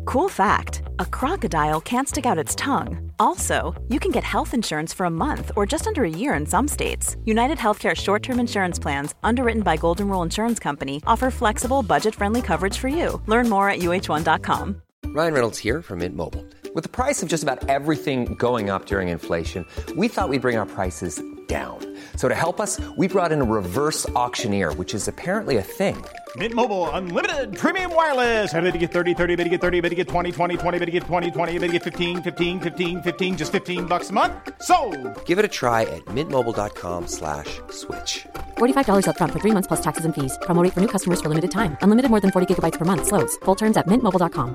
Cool fact, a crocodile can't stick out its tongue. Also, you can get health insurance for a month or just under a year in some states. United Healthcare short-term insurance plans, underwritten by Golden Rule Insurance Company, offer flexible, budget-friendly coverage for you. Learn more at uh1.com. Ryan Reynolds here from Mint Mobile. With the price of just about everything going up during inflation, we thought we'd bring our prices down. So to help us, we brought in a reverse auctioneer, which is apparently a thing. Mint Mobile Unlimited Premium Wireless. How to get 30, 30, bit to get 30, bit to get 20, 20, 20, bit to get 20, 20, bit to get 15, 15, 15, 15, just $15 a month? Sold! Give it a try at mintmobile.com/switch. $45 up front for 3 months plus taxes and fees. Promo rate for new customers for limited time. Unlimited more than 40 gigabytes per month. Slows full terms at mintmobile.com.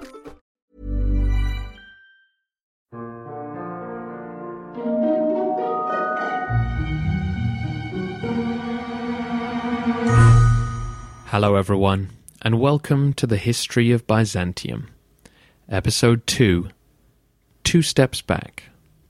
Hello everyone, and welcome to the History of Byzantium, Episode 2, 2 Steps Back.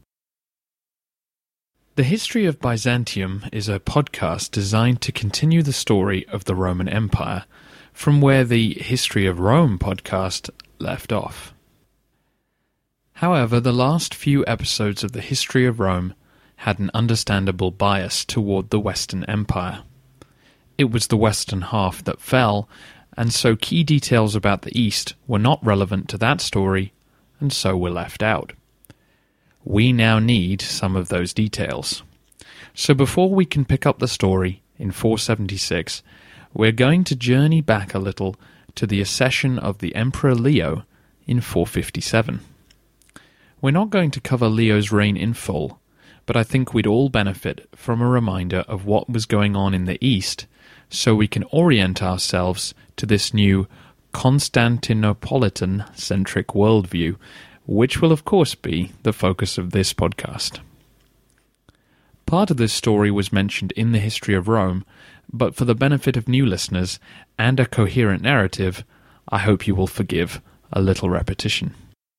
The History of Byzantium is a podcast designed to continue the story of the Roman Empire from where the History of Rome podcast left off. However, the last few episodes of the History of Rome had an understandable bias toward the Western Empire. It was the western half that fell, and so key details about the East were not relevant to that story, and so were left out. We now need some of those details. So before we can pick up the story in 476, we're going to journey back a little to the accession of the Emperor Leo in 457. We're not going to cover Leo's reign in full, but I think we'd all benefit from a reminder of what was going on in the East, so we can orient ourselves to this new Constantinopolitan-centric worldview, which will of course be the focus of this podcast. Part of this story was mentioned in the History of Rome, but for the benefit of new listeners and a coherent narrative, I hope you will forgive a little repetition.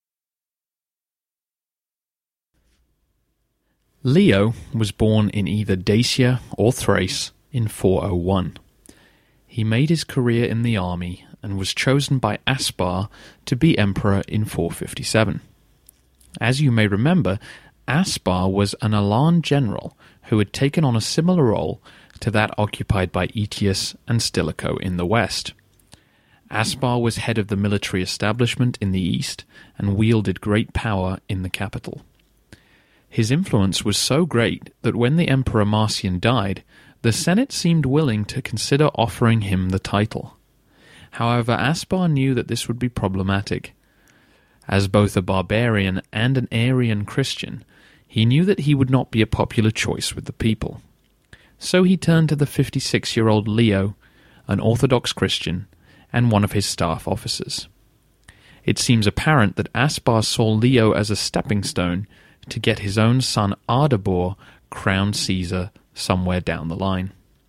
Leo was born in either Dacia or Thrace in 401. He made his career in the army and was chosen by Aspar to be emperor in 457. As you may remember, Aspar was an Alan general who had taken on a similar role to that occupied by Aetius and Stilicho in the west. Aspar was head of the military establishment in the east and wielded great power in the capital. His influence was so great that when the Emperor Marcian died, the Senate seemed willing to consider offering him the title. However, Aspar knew that this would be problematic. As both a barbarian and an Arian Christian, he knew that he would not be a popular choice with the people. So he turned to the 56-year-old Leo, an Orthodox Christian, and one of his staff officers. It seems apparent that Aspar saw Leo as a stepping stone to get his own son Ardabor crowned Caesar somewhere down the line.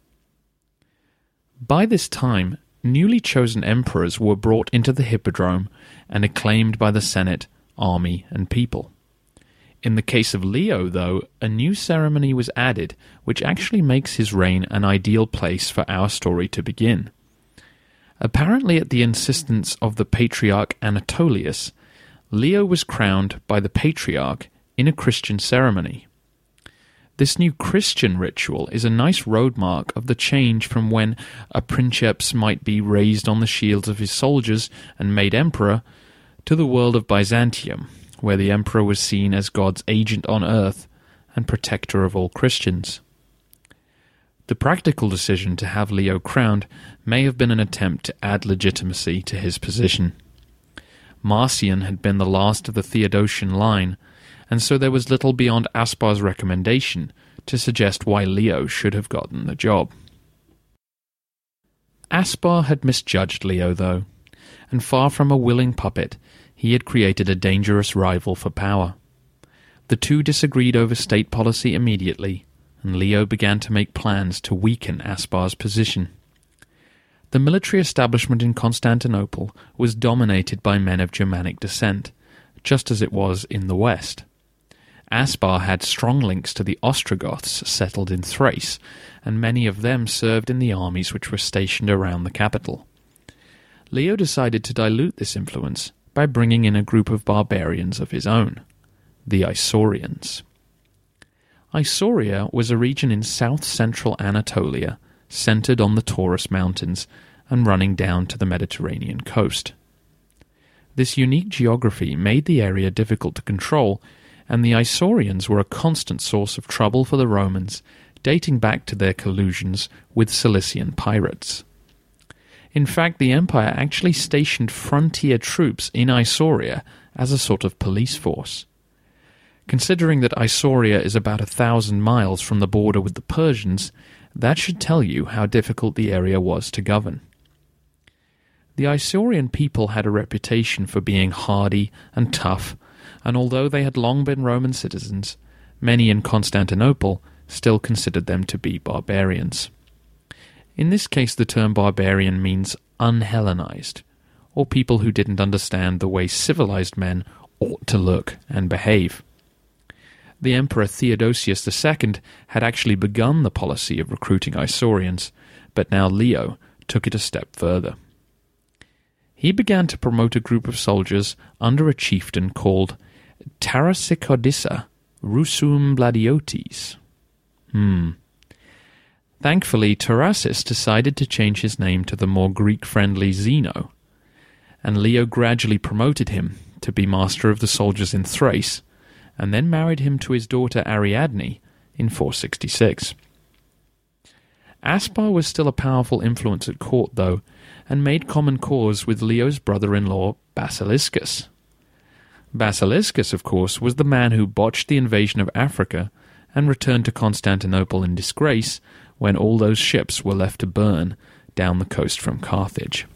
By this time, newly chosen emperors were brought into the Hippodrome and acclaimed by the Senate, army, and people. In the case of Leo, though, a new ceremony was added, which actually makes his reign an ideal place for our story to begin. Apparently at the insistence of the Patriarch Anatolius, Leo was crowned by the Patriarch in a Christian ceremony. This new Christian ritual is a nice roadmark of the change from when a princeps might be raised on the shields of his soldiers and made emperor, to the world of Byzantium, where the emperor was seen as God's agent on earth and protector of all Christians. The practical decision to have Leo crowned may have been an attempt to add legitimacy to his position. Marcian had been the last of the Theodosian line, and so there was little beyond Aspar's recommendation to suggest why Leo should have gotten the job. Aspar had misjudged Leo, though, and far from a willing puppet, he had created a dangerous rival for power. The two disagreed over state policy immediately, and Leo began to make plans to weaken Aspar's position. The military establishment in Constantinople was dominated by men of Germanic descent, just as it was in the west. Aspar had strong links to the Ostrogoths settled in Thrace, and many of them served in the armies which were stationed around the capital. Leo decided to dilute this influence by bringing in a group of barbarians of his own, the Isaurians. Isauria was a region in south-central Anatolia, centered on the Taurus Mountains and running down to the Mediterranean coast. This unique geography made the area difficult to control, and the Isaurians were a constant source of trouble for the Romans, dating back to their collusions with Cilician pirates. In fact, the empire actually stationed frontier troops in Isauria as a sort of police force. Considering that Isauria is about 1,000 miles from the border with the Persians, that should tell you how difficult the area was to govern. The Isaurian people had a reputation for being hardy and tough, and although they had long been Roman citizens, many in Constantinople still considered them to be barbarians. In this case, the term barbarian means unhellenized, or people who didn't understand the way civilized men ought to look and behave. The Emperor Theodosius II had actually begun the policy of recruiting Isaurians, but now Leo took it a step further. He began to promote a group of soldiers under a chieftain called Tarasicodissa Rusum Bladiotes. Thankfully, Tarasis decided to change his name to the more Greek-friendly Zeno, and Leo gradually promoted him to be master of the soldiers in Thrace, and then married him to his daughter Ariadne in 466. Aspar was still a powerful influence at court, though, and made common cause with Leo's brother-in-law Basiliscus. Basiliscus, of course, was the man who botched the invasion of Africa and returned to Constantinople in disgrace when all those ships were left to burn down the coast from Carthage.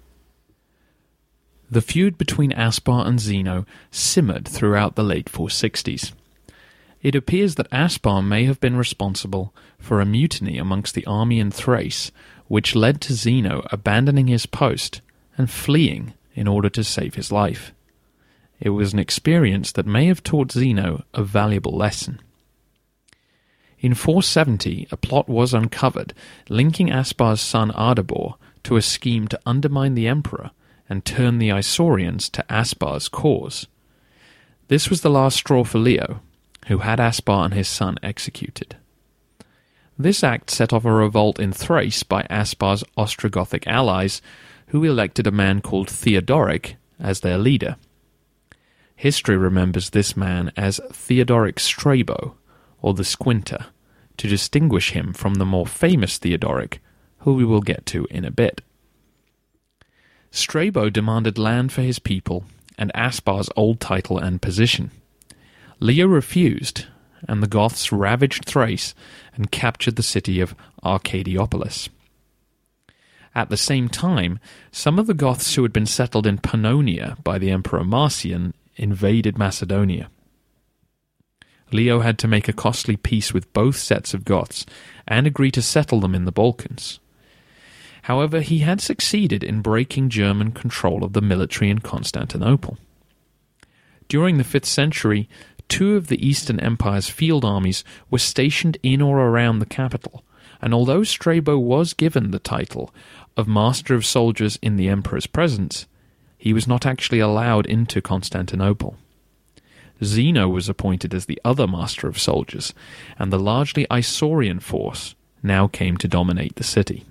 The feud between Aspar and Zeno simmered throughout the late 460s. It appears that Aspar may have been responsible for a mutiny amongst the army in Thrace, which led to Zeno abandoning his post and fleeing in order to save his life. It was an experience that may have taught Zeno a valuable lesson. In 470, a plot was uncovered linking Aspar's son Ardabor to a scheme to undermine the emperor and turn the Isaurians to Aspar's cause. This was the last straw for Leo, who had Aspar and his son executed. This act set off a revolt in Thrace by Aspar's Ostrogothic allies, who elected a man called Theodoric as their leader. History remembers this man as Theodoric Strabo, or the Squinter, to distinguish him from the more famous Theodoric, who we will get to in a bit. Strabo demanded land for his people and Aspar's old title and position. Leo refused, and the Goths ravaged Thrace and captured the city of Arcadiopolis. At the same time, some of the Goths who had been settled in Pannonia by the Emperor Marcian invaded Macedonia. Leo had to make a costly peace with both sets of Goths and agree to settle them in the Balkans. However, he had succeeded in breaking German control of the military in Constantinople. During the 5th century, 2 of the Eastern Empire's field armies were stationed in or around the capital, and although Strabo was given the title of Master of Soldiers in the Emperor's presence, he was not actually allowed into Constantinople. Zeno was appointed as the other Master of Soldiers, and the largely Isaurian force now came to dominate the city.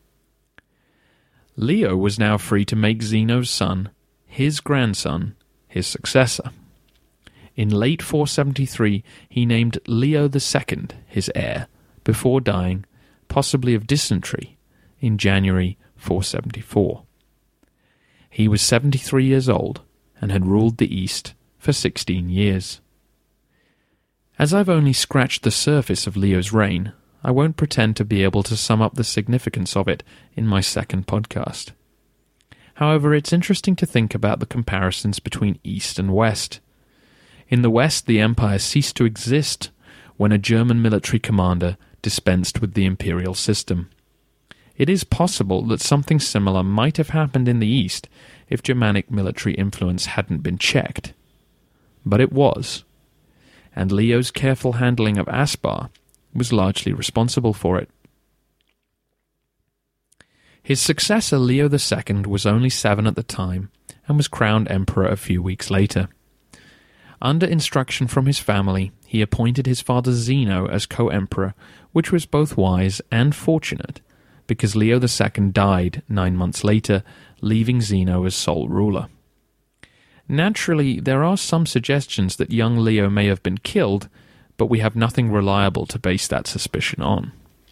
Leo was now free to make Zeno's son, his grandson, his successor. In late 473, he named Leo II his heir, before dying, possibly of dysentery, in January 474. He was 73 years old and had ruled the East for 16 years. As I've only scratched the surface of Leo's reign, I won't pretend to be able to sum up the significance of it in my second podcast. However, it's interesting to think about the comparisons between East and West. In the West, the empire ceased to exist when a German military commander dispensed with the imperial system. It is possible that something similar might have happened in the East if Germanic military influence hadn't been checked. But it was, and Leo's careful handling of Aspar was largely responsible for it. His successor, Leo II, was only 7 at the time and was crowned emperor a few weeks later. Under instruction from his family, he appointed his father Zeno as co-emperor, which was both wise and fortunate, because Leo II died 9 months later, leaving Zeno as sole ruler. Naturally, there are some suggestions that young Leo may have been killed, but we have nothing reliable to base that suspicion on.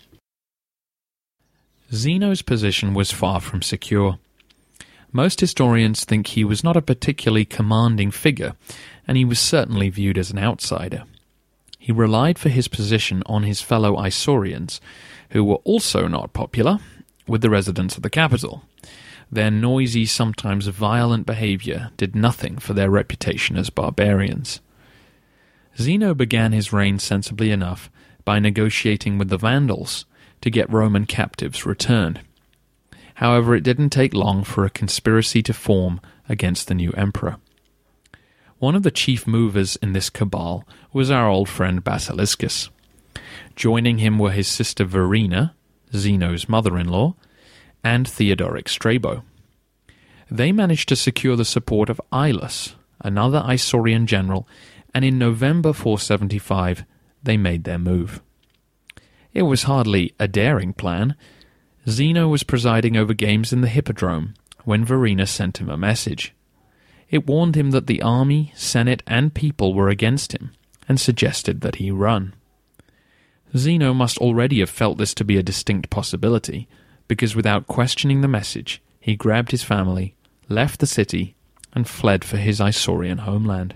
Zeno's position was far from secure. Most historians think he was not a particularly commanding figure, and he was certainly viewed as an outsider. He relied for his position on his fellow Isaurians, who were also not popular with the residents of the capital. Their noisy, sometimes violent behavior did nothing for their reputation as barbarians. Zeno began his reign sensibly enough by negotiating with the Vandals to get Roman captives returned. However, it didn't take long for a conspiracy to form against the new emperor. One of the chief movers in this cabal was our old friend Basiliscus. Joining him were his sister Verina, Zeno's mother-in-law, and Theodoric Strabo. They managed to secure the support of Ilus, another Isaurian general, and in November 475 they made their move. It was hardly a daring plan. Zeno was presiding over games in the Hippodrome when Verina sent him a message. It warned him that the army, senate, and people were against him, and suggested that he run. Zeno must already have felt this to be a distinct possibility, because without questioning the message, he grabbed his family, left the city, and fled for his Isaurian homeland.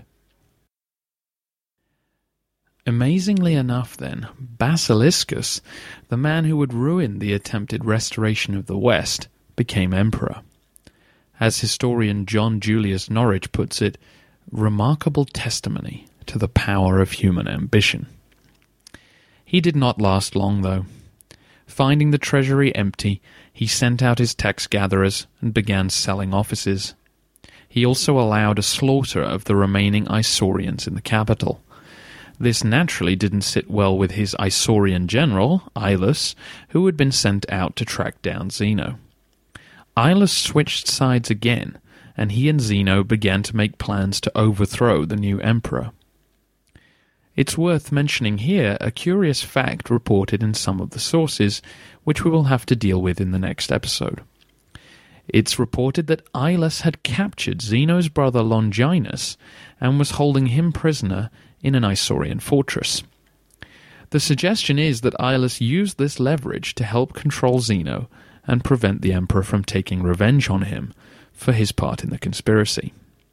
Amazingly enough, then, Basiliscus, the man who would ruin the attempted restoration of the West, became emperor. As historian John Julius Norwich puts it, remarkable testimony to the power of human ambition. He did not last long, though. Finding the treasury empty, he sent out his tax-gatherers and began selling offices. He also allowed a slaughter of the remaining Isaurians in the capital. This naturally didn't sit well with his Isaurian general, Ilus, who had been sent out to track down Zeno. Ilus switched sides again, and he and Zeno began to make plans to overthrow the new emperor. It's worth mentioning here a curious fact reported in some of the sources, which we will have to deal with in the next episode. It's reported that Ilus had captured Zeno's brother Longinus and was holding him prisoner in an Isaurian fortress. The suggestion is that Ilus used this leverage to help control Zeno and prevent the emperor from taking revenge on him for his part in the conspiracy.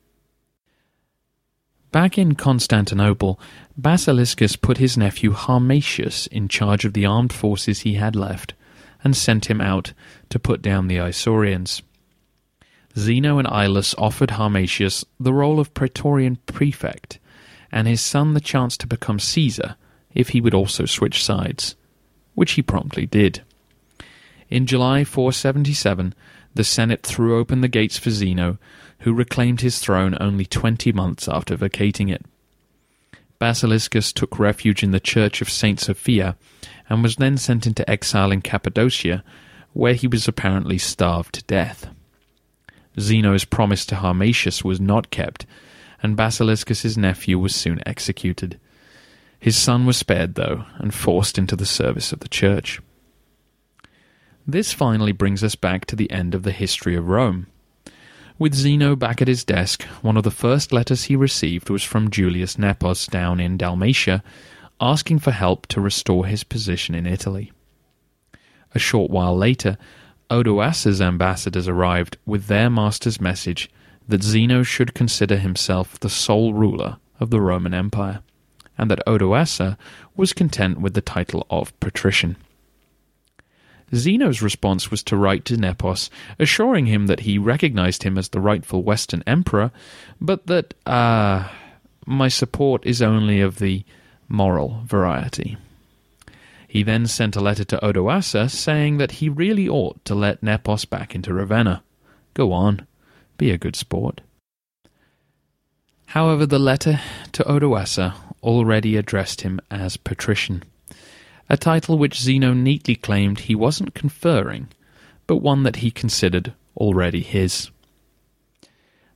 Back in Constantinople, Basiliscus put his nephew Harmatius in charge of the armed forces he had left and sent him out to put down the Isaurians. Zeno and Ilus offered Harmatius the role of praetorian prefect and his son the chance to become Caesar if he would also switch sides, which he promptly did. In July 477, the Senate threw open the gates for Zeno, who reclaimed his throne only 20 months after vacating it. Basiliscus took refuge in the Church of St. Sophia and was then sent into exile in Cappadocia, where he was apparently starved to death. Zeno's promise to Harmatius was not kept, and Basiliscus's nephew was soon executed. His son was spared, though, and forced into the service of the church. This finally brings us back to the end of the history of Rome. With Zeno back at his desk, one of the first letters he received was from Julius Nepos down in Dalmatia, asking for help to restore his position in Italy. A short while later, Odoacer's ambassadors arrived with their master's message that Zeno should consider himself the sole ruler of the Roman Empire, and that Odoacer was content with the title of patrician. Zeno's response was to write to Nepos, assuring him that he recognized him as the rightful Western emperor, but that, my support is only of the moral variety. He then sent a letter to Odoacer saying that he really ought to let Nepos back into Ravenna. Go on, be a good sport. However, the letter to Odoacer already addressed him as patrician, a title which Zeno neatly claimed he wasn't conferring, but one that he considered already his.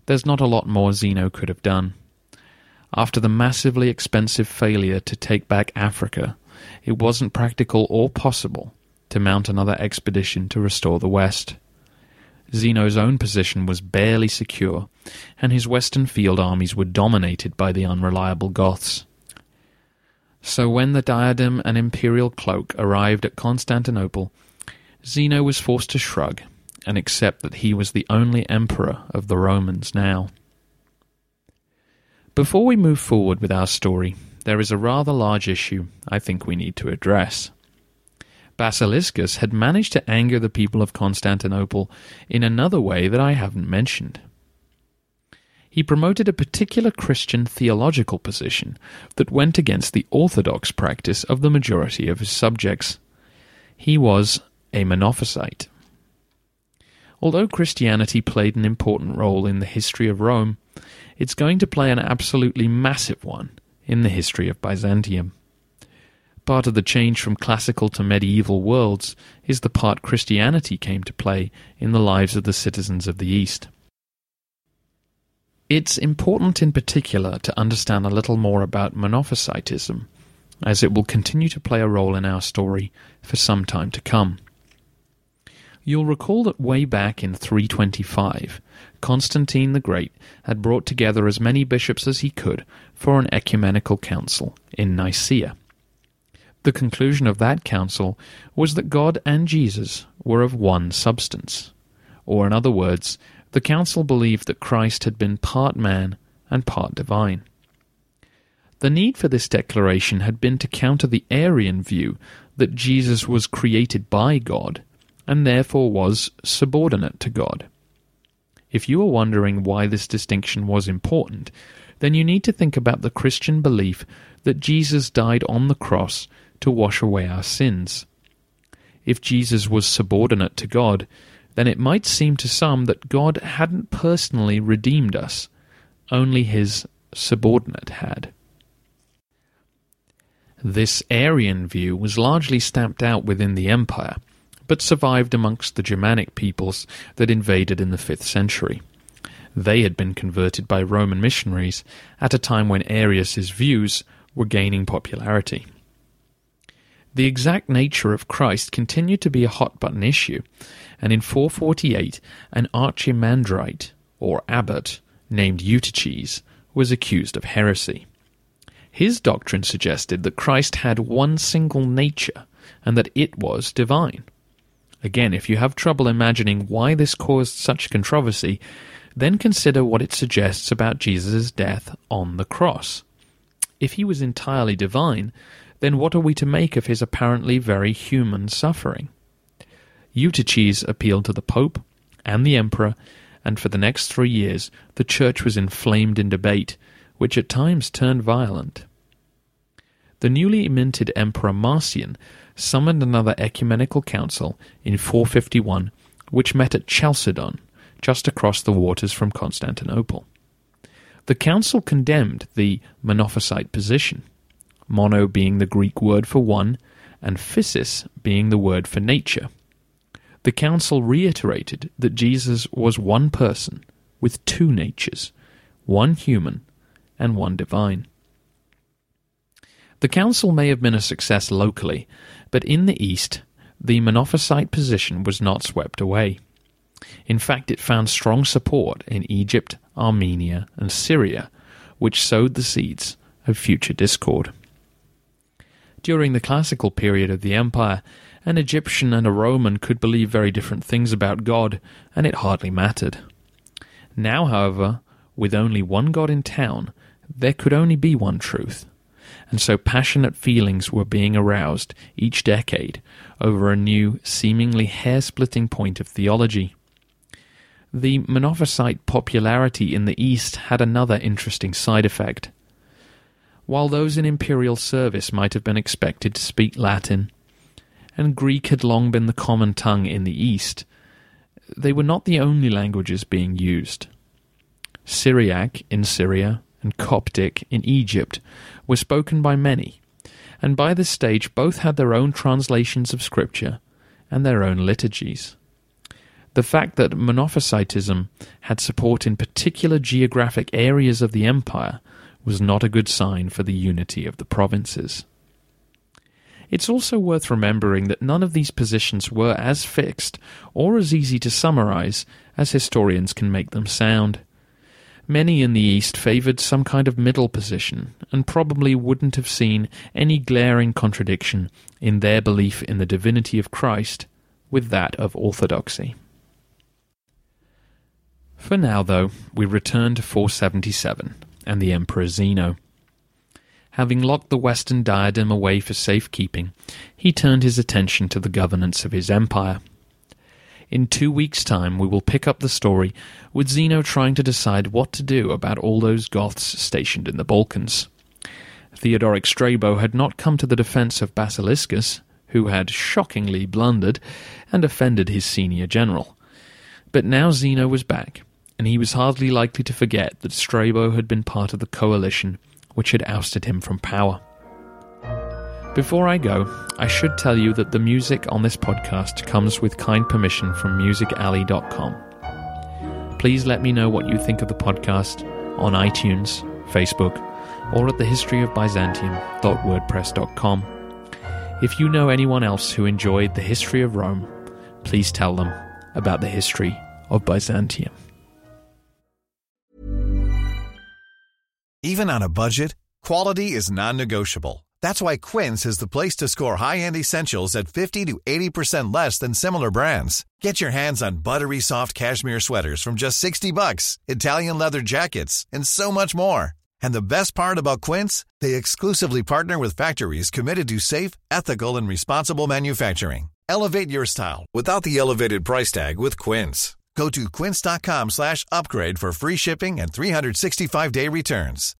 there's not a lot more Zeno could have done. After the massively expensive failure to take back Africa, it wasn't practical or possible to mount another expedition to restore the West. Zeno's own position was barely secure, and his western field armies were dominated by the unreliable Goths. So when the diadem and imperial cloak arrived at Constantinople, Zeno was forced to shrug and accept that he was the only emperor of the Romans now. Before we move forward with our story, there is a rather large issue I think we need to address. Basiliscus had managed to anger the people of Constantinople in another way that I haven't mentioned. He promoted a particular Christian theological position that went against the orthodox practice of the majority of his subjects. He was a Monophysite. Although Christianity played an important role in the history of Rome, it's going to play an absolutely massive one in the history of Byzantium. Part of the change from classical to medieval worlds is the part Christianity came to play in the lives of the citizens of the East. It's important in particular to understand a little more about Monophysitism, as it will continue to play a role in our story for some time to come. You'll recall that way back in 325, Constantine the Great had brought together as many bishops as he could for an ecumenical council in Nicaea. The conclusion of that council was that God and Jesus were of one substance, or in other words, the council believed that Christ had been part man and part divine. The need for this declaration had been to counter the Arian view that Jesus was created by God and therefore was subordinate to God. If you are wondering why this distinction was important, then you need to think about the Christian belief that Jesus died on the cross to wash away our sins. If Jesus was subordinate to God, then it might seem to some that God hadn't personally redeemed us, only his subordinate had. This Arian view was largely stamped out within the empire, but survived amongst the Germanic peoples that invaded in the 5th century. They had been converted by Roman missionaries at a time when Arius' views were gaining popularity. The exact nature of Christ continued to be a hot-button issue, and in 448 an archimandrite, or abbot, named Eutyches, was accused of heresy. His doctrine suggested that Christ had one single nature, and that it was divine. Again, if you have trouble imagining why this caused such controversy, then consider what it suggests about Jesus' death on the cross. If he was entirely divine, then what are we to make of his apparently very human suffering? Eutyches appealed to the Pope and the Emperor, and for the next 3 years the Church was inflamed in debate, which at times turned violent. The newly minted Emperor Marcian summoned another ecumenical council in 451, which met at Chalcedon, just across the waters from Constantinople. The council condemned the Monophysite position, mono being the Greek word for one, and physis being the word for nature. The council reiterated that Jesus was one person with two natures, one human and one divine. The council may have been a success locally, but in the East, the Monophysite position was not swept away. In fact, it found strong support in Egypt, Armenia, and Syria, which sowed the seeds of future discord. During the classical period of the empire, an Egyptian and a Roman could believe very different things about God, and it hardly mattered. Now, however, with only one God in town, there could only be one truth, and so passionate feelings were being aroused each decade over a new, seemingly hair-splitting point of theology. The Monophysite popularity in the East had another interesting side effect. While those in imperial service might have been expected to speak Latin, and Greek had long been the common tongue in the East, they were not the only languages being used. Syriac in Syria and Coptic in Egypt were spoken by many, and by this stage both had their own translations of Scripture and their own liturgies. The fact that Monophysitism had support in particular geographic areas of the empire was not a good sign for the unity of the provinces. It's also worth remembering that none of these positions were as fixed or as easy to summarize as historians can make them sound. Many in the East favored some kind of middle position, and probably wouldn't have seen any glaring contradiction in their belief in the divinity of Christ with that of orthodoxy. For now, though, we return to 477 and the Emperor Zeno. Having locked the Western diadem away for safekeeping, he turned his attention to the governance of his empire. In 2 weeks' time we will pick up the story with Zeno trying to decide what to do about all those Goths stationed in the Balkans. Theodoric Strabo had not come to the defence of Basiliscus, who had shockingly blundered and offended his senior general. But now Zeno was back, and he was hardly likely to forget that Strabo had been part of the coalition which had ousted him from power. Before I go, I should tell you that the music on this podcast comes with kind permission from musicalley.com. Please let me know what you think of the podcast on iTunes, Facebook, or at thehistoryofbyzantium.wordpress.com. If you know anyone else who enjoyed the history of Rome, please tell them about the history of Byzantium. Even on a budget, quality is non-negotiable. That's why Quince is the place to score high-end essentials at 50 to 80% less than similar brands. Get your hands on buttery soft cashmere sweaters from just $60, Italian leather jackets, and so much more. And the best part about Quince, they exclusively partner with factories committed to safe, ethical, and responsible manufacturing. Elevate your style without the elevated price tag with Quince. Go to quince.com/upgrade for free shipping and 365-day returns.